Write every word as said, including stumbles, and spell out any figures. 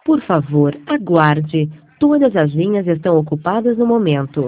Por favor, aguarde. Todas as linhas estão ocupadas no momento.